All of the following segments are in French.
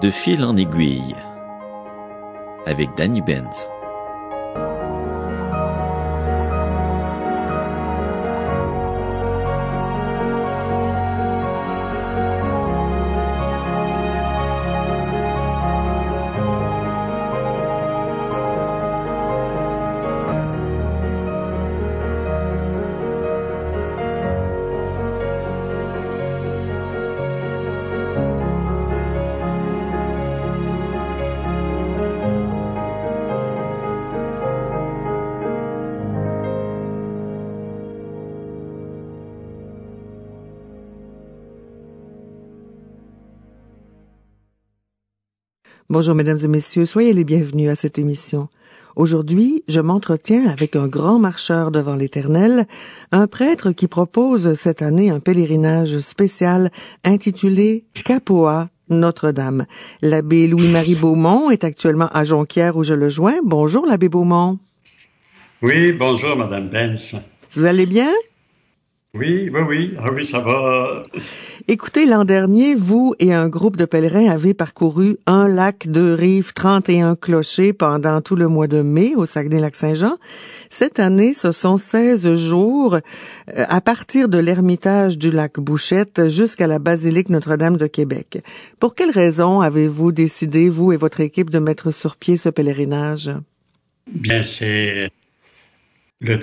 De fil en aiguille, avec Danny Benz. Bonjour mesdames et messieurs, soyez les bienvenus à cette émission. Aujourd'hui, je m'entretiens avec un grand marcheur devant l'Éternel, un prêtre qui propose cette année un pèlerinage spécial intitulé Capoa Notre-Dame. L'abbé Louis-Marie Beaumont est actuellement à Jonquière où je le joins. Bonjour l'abbé Beaumont. Oui, bonjour madame Benz. Vous allez bien? Oui, ça va. Écoutez, l'an dernier, vous et un groupe de pèlerins avez parcouru un lac, 2 rives, 31 clochers pendant tout le mois de mai au Saguenay-Lac-Saint-Jean. Cette année, ce sont 16 jours à partir de l'ermitage du lac Bouchette jusqu'à la basilique Notre-Dame de Québec. Pour quelles raisons avez-vous décidé, vous et votre équipe, de mettre sur pied ce pèlerinage? Bien, c'est le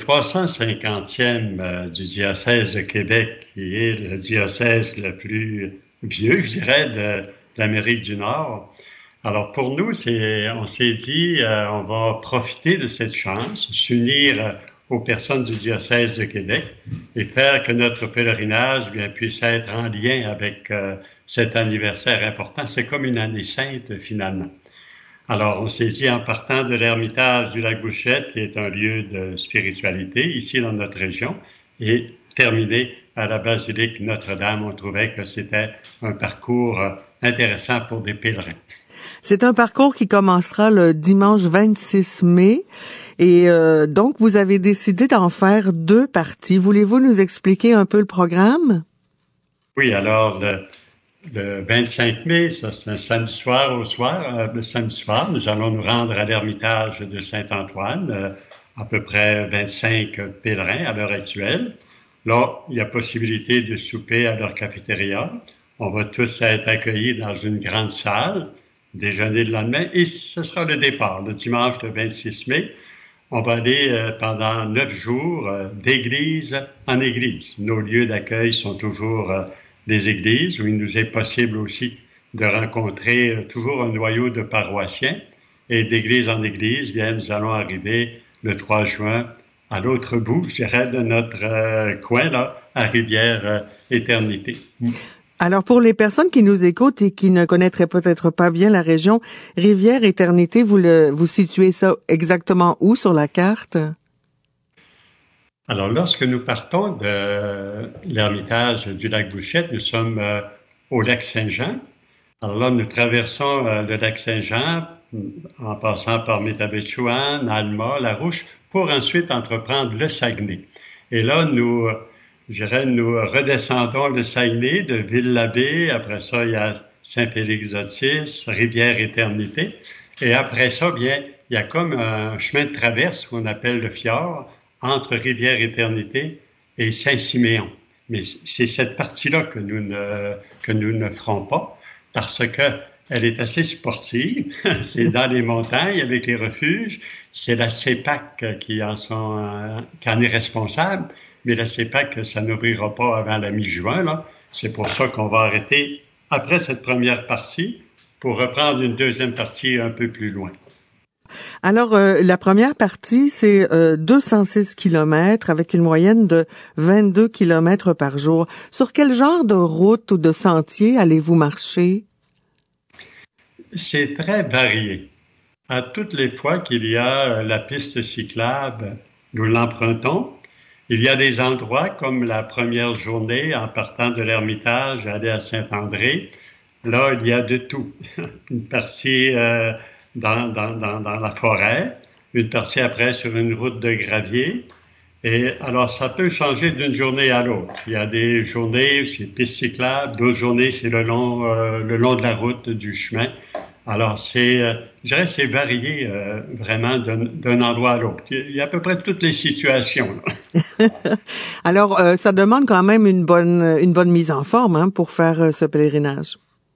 350e du diocèse de Québec, qui est le diocèse le plus vieux, je dirais, de l'Amérique du Nord. Alors pour nous, on s'est dit, on va profiter de cette chance, s'unir aux personnes du diocèse de Québec et faire que notre pèlerinage puisse être en lien avec cet anniversaire important. C'est comme une année sainte finalement. Alors, on s'est dit, en partant de l'ermitage du lac Bouchette, qui est un lieu de spiritualité ici dans notre région, et terminé à la basilique Notre-Dame, on trouvait que c'était un parcours intéressant pour des pèlerins. C'est un parcours qui commencera le dimanche 26 mai et donc vous avez décidé d'en faire 2 parties. Voulez-vous nous expliquer un peu le programme? Oui, alors le 25 mai, ça c'est un samedi soir le samedi soir, nous allons nous rendre à l'ermitage de Saint-Antoine, à peu près 25 pèlerins à l'heure actuelle. Là, il y a possibilité de souper à leur cafétéria. On va tous être accueillis dans une grande salle, déjeuner le lendemain, et ce sera le départ, le dimanche le 26 mai. On va aller pendant 9 jours d'église en église. Nos lieux d'accueil sont toujours les églises, où il nous est possible aussi de rencontrer toujours un noyau de paroissiens. Et d'église en église, bien, nous allons arriver le 3 juin à l'autre bout, je dirais, de notre coin, là, à Rivière-Éternité. Alors, pour les personnes qui nous écoutent et qui ne connaîtraient peut-être pas bien la région, Rivière-Éternité, vous situez ça exactement où sur la carte? Alors, lorsque nous partons de l'ermitage du lac Bouchette, nous sommes au lac Saint-Jean. Alors là, nous traversons le lac Saint-Jean en passant par Métabetchouan, Alma, La Rouche, pour ensuite entreprendre le Saguenay. Et là, nous redescendons le Saguenay de Ville-l'Abbé. Après ça, il y a Saint-Félix-d'Otis, Rivière-Éternité. Et après ça, bien, il y a comme un chemin de traverse qu'on appelle le fjord entre Rivière-Éternité et Saint-Siméon. Mais c'est cette partie-là que nous ne ferons pas parce que elle est assez sportive. C'est dans les montagnes avec les refuges. C'est la CEPAC qui en est responsable. Mais la CEPAC, ça n'ouvrira pas avant la mi-juin, là. C'est pour ça qu'on va arrêter après cette première partie pour reprendre une deuxième partie un peu plus loin. Alors, la première partie, c'est 206 kilomètres avec une moyenne de 22 kilomètres par jour. Sur quel genre de route ou de sentier allez-vous marcher? C'est très varié. À toutes les fois qu'il y a la piste cyclable, nous l'empruntons. Il y a des endroits comme la première journée en partant de l'ermitage, aller à Saint-André. Là, il y a de tout. Une partie dans la forêt, une partie après sur une route de gravier, Et alors, ça peut changer d'une journée à l'autre. Il y a des journées, c'est piste cyclable, d'autres journées, c'est le long de la route, du chemin. Alors, je dirais, c'est varié vraiment d'un endroit à l'autre. Il y a à peu près toutes les situations, là. Alors, ça demande quand même une bonne mise en forme, hein, pour faire ce pèlerinage.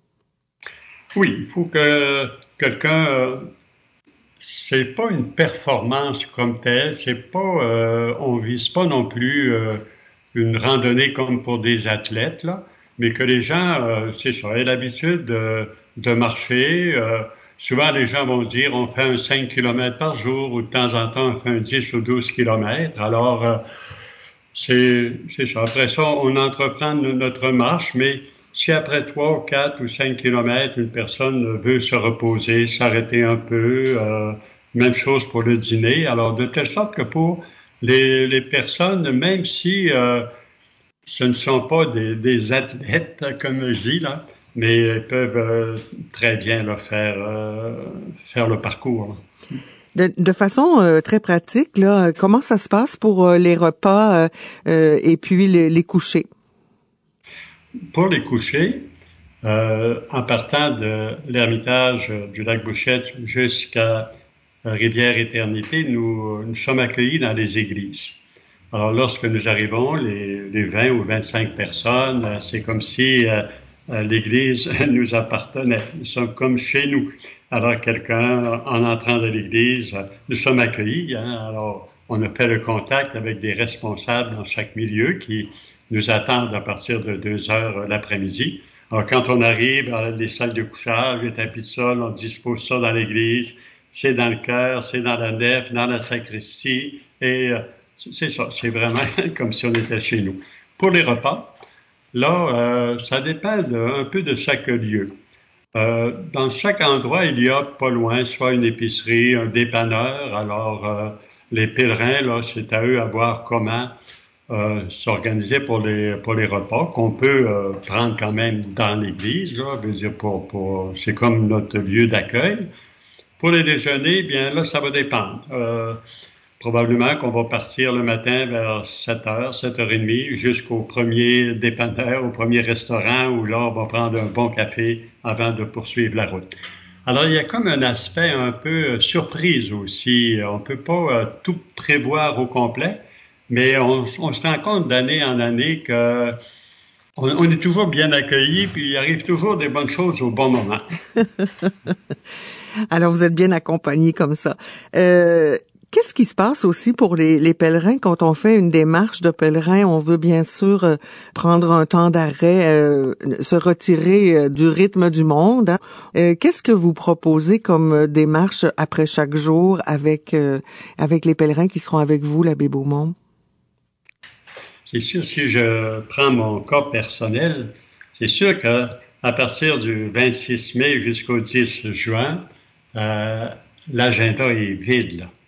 Oui, il faut que quelqu'un c'est pas une performance comme telle, c'est pas, on vise pas non plus une randonnée comme pour des athlètes là, mais que les gens, c'est ça, aient l'habitude de marcher. Souvent, les gens vont dire, on fait un 5 km par jour, ou de temps en temps, on fait un 10 ou 12 kilomètres. Alors, c'est ça. Après ça, on entreprend notre marche, mais si après 3 ou 4 ou 5 kilomètres, une personne veut se reposer, s'arrêter un peu, même chose pour le dîner. Alors, de telle sorte que pour les personnes, même si ce ne sont pas des athlètes, comme je dis, là, mais elles peuvent très bien là, faire le parcours. De façon très pratique, là, comment ça se passe pour les repas et puis les couchers? Pour les couchers, en partant de l'ermitage du lac Bouchette jusqu'à Rivière-Éternité, nous sommes accueillis dans les églises. Alors, lorsque nous arrivons, les 20 ou 25 personnes, c'est comme si l'église nous appartenait. Nous sommes comme chez nous. Alors, quelqu'un, en entrant de l'église, nous sommes accueillis. Hein, alors, on a fait le contact avec des responsables dans chaque milieu qui nous attendent à partir de 2 heures l'après-midi. Alors, quand on arrive à les salles de couchage, les tapis de sol, on dispose ça dans l'église. C'est dans le chœur, c'est dans la nef, dans la sacristie. Et c'est ça, c'est vraiment comme si on était chez nous. Pour les repas, là, ça dépend un peu de chaque lieu. Dans chaque endroit, il y a pas loin soit une épicerie, un dépanneur. Alors, les pèlerins, là, c'est à eux à voir comment s'organiser pour les repas qu'on peut prendre quand même dans l'église. Là, veut dire c'est comme notre lieu d'accueil. Pour les déjeuners, bien là, ça va dépendre. Probablement qu'on va partir le matin vers 7h, 7h30 jusqu'au premier dépanneur, au premier restaurant où là, on va prendre un bon café avant de poursuivre la route. Alors, il y a comme un aspect un peu surprise aussi. On peut pas tout prévoir au complet, mais on se rend compte d'année en année que on est toujours bien accueillis, puis il arrive toujours des bonnes choses au bon moment. Alors, vous êtes bien accompagné comme ça. Qu'est-ce qui se passe aussi pour les pèlerins quand on fait une démarche de pèlerin? On veut bien sûr prendre un temps d'arrêt, se retirer du rythme du monde. Hein. Qu'est-ce que vous proposez comme démarche après chaque jour avec les pèlerins qui seront avec vous, l'abbé Beaumont? C'est sûr, si je prends mon cas personnel, c'est sûr que à partir du 26 mai jusqu'au 10 juin, l'agenda est vide, là.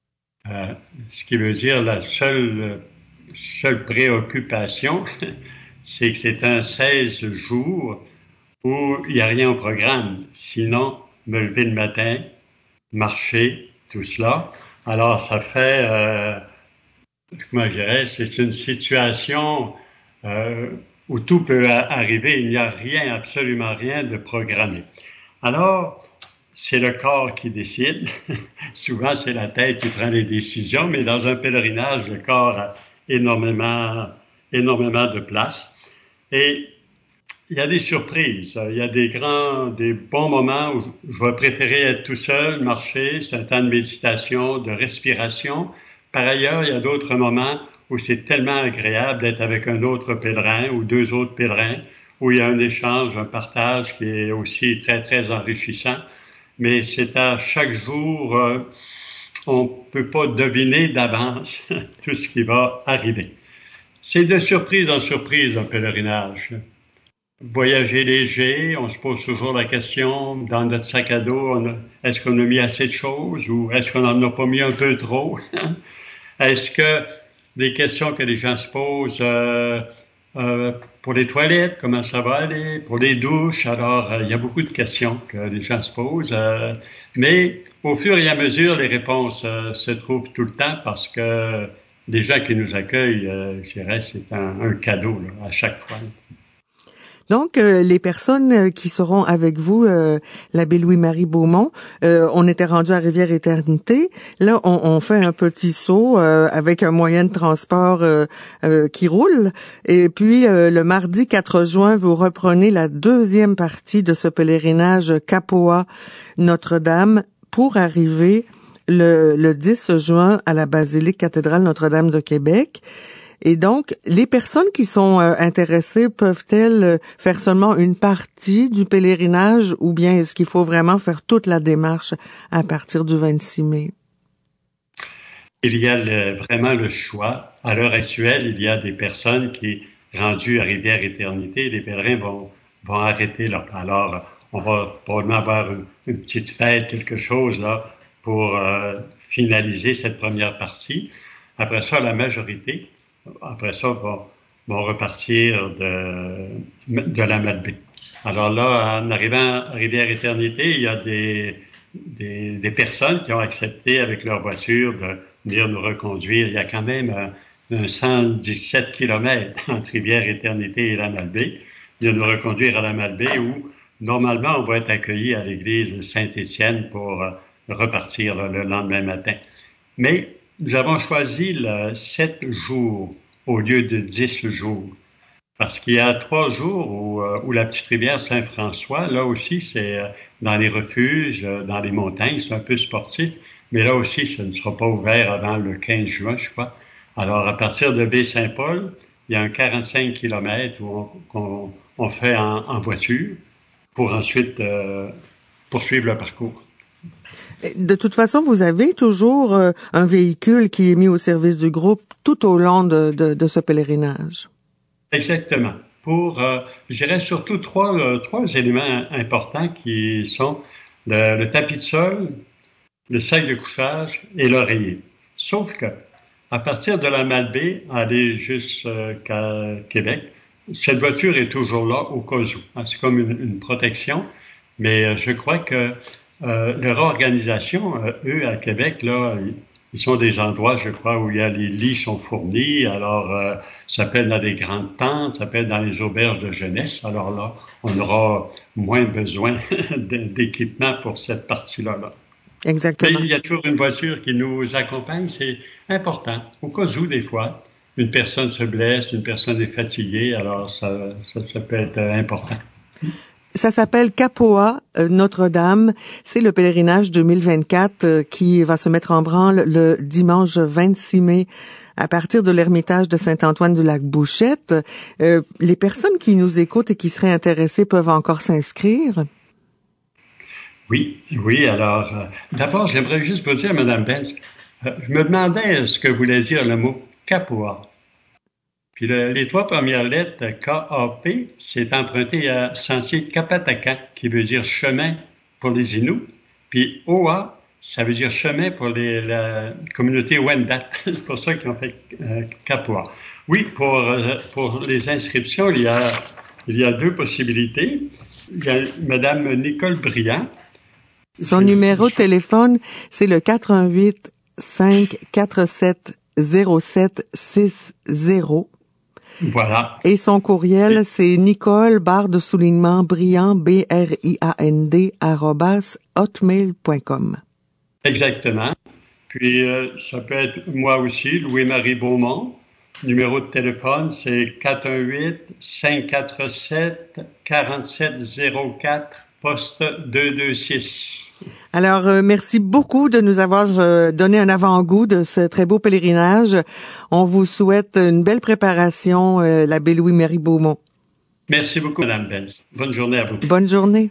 Ce qui veut dire la seule préoccupation, c'est que c'est un 16 jours où il n'y a rien au programme. Sinon, me lever le matin, marcher, tout cela. Alors, ça fait, comment je dirais, c'est une situation où tout peut arriver. Il n'y a rien, absolument rien de programmé. Alors, c'est le corps qui décide. Souvent, c'est la tête qui prend les décisions, mais dans un pèlerinage, le corps a énormément de place. Et il y a des surprises. Il y a des bons moments où je vais préférer être tout seul, marcher. C'est un temps de méditation, de respiration. Par ailleurs, il y a d'autres moments où c'est tellement agréable d'être avec un autre pèlerin ou 2 autres pèlerins, où il y a un échange, un partage qui est aussi très, très enrichissant. Mais c'est à chaque jour, on peut pas deviner d'avance tout ce qui va arriver. C'est de surprise en surprise un pèlerinage. Voyager léger, on se pose toujours la question, dans notre sac à dos, est-ce qu'on a mis assez de choses ou est-ce qu'on en a pas mis un peu trop? Est-ce que des questions que les gens se posent pour les toilettes, comment ça va aller? Pour les douches, alors il y a beaucoup de questions que les gens se posent. Mais au fur et à mesure, les réponses se trouvent tout le temps parce que des gens qui nous accueillent, je dirais, c'est un cadeau là, à chaque fois. Donc, les personnes qui seront avec vous, l'abbé Louis-Marie Beaumont, on était rendu à Rivière-Éternité. Là, on fait un petit saut avec un moyen de transport qui roule. Et puis, le mardi 4 juin, vous reprenez la deuxième partie de ce pèlerinage Capoa Notre-Dame pour arriver le 10 juin à la basilique cathédrale Notre-Dame de Québec. Et donc, les personnes qui sont intéressées peuvent-elles faire seulement une partie du pèlerinage ou bien est-ce qu'il faut vraiment faire toute la démarche à partir du 26 mai? Il y a vraiment le choix. À l'heure actuelle, il y a des personnes qui, rendues à Rivière-Éternité, les pèlerins vont arrêter là. Alors, on va probablement avoir une petite fête, quelque chose là, pour finaliser cette première partie. Après ça, la majorité, après ça, vont repartir de la Malbaie. Alors là, en arrivant à Rivière-Éternité, il y a des personnes qui ont accepté avec leur voiture de venir nous reconduire. Il y a quand même 117 kilomètres entre Rivière-Éternité et la Malbaie. Ils vont nous reconduire à la Malbaie où, normalement, on va être accueillis à l'église Saint-Étienne pour repartir là, le lendemain matin. Mais nous avons choisi 7 jours au lieu de 10 jours. Parce qu'il y a 3 jours où la petite rivière Saint-François, là aussi, c'est dans les refuges, dans les montagnes, c'est un peu sportif. Mais là aussi, ça ne sera pas ouvert avant le 15 juin, je crois. Alors, à partir de Baie-Saint-Paul, il y a un 45 kilomètres qu'on fait en voiture pour ensuite poursuivre le parcours. De toute façon, vous avez toujours un véhicule qui est mis au service du groupe tout au long de ce pèlerinage. Exactement. Pour, je dirais surtout trois éléments importants qui sont le tapis de sol, le sac de couchage et l'oreiller. Sauf que, à partir de la Malbaie, aller jusqu'à Québec, cette voiture est toujours là au cas où. C'est comme une protection, mais je crois que leur organisation, eux, à Québec, là, ils sont des endroits, je crois, où les lits sont fournis. Alors, ça peut être dans des grandes tentes, ça peut être dans les auberges de jeunesse. Alors là, on aura moins besoin d'équipement pour cette partie-là. Là. Exactement. Mais il y a toujours une voiture qui nous accompagne, c'est important. Au cas où, des fois, une personne se blesse, une personne est fatiguée, alors ça peut être important. Ça s'appelle Capoa Notre-Dame. C'est le pèlerinage 2024 qui va se mettre en branle le dimanche 26 mai à partir de l'ermitage de Saint-Antoine-du-Lac-Bouchette. Les personnes qui nous écoutent et qui seraient intéressées peuvent encore s'inscrire. Oui. Alors, d'abord, j'aimerais juste vous dire, Mme Benz, je me demandais ce que voulait dire le mot Capoa. Puis les 3 premières lettres, K-A-P, c'est emprunté à Sentier Kapatakan, qui veut dire chemin pour les Inuits. Puis O-A, ça veut dire chemin pour la communauté Wendat. C'est pour ça qu'ils ont fait Capoa. Oui, pour les inscriptions, il y a 2 possibilités. Il y a Mme Nicole Briand. Son numéro de téléphone, c'est le 418 547 0760. Voilà. Et son courriel, c'est Nicole, _Briand, BRIAND, @hotmail.com. Exactement. Puis, ça peut être moi aussi, Louis-Marie Beaumont. Numéro de téléphone, c'est 418-547-4704, poste 226. Alors, merci beaucoup de nous avoir donné un avant-goût de ce très beau pèlerinage. On vous souhaite une belle préparation, l'abbé Louis-Marie Beaumont. Merci beaucoup, Mme Benz. Bonne journée à vous. Bonne journée.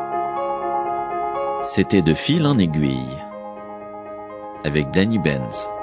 C'était De fil en aiguille avec Danny Benz.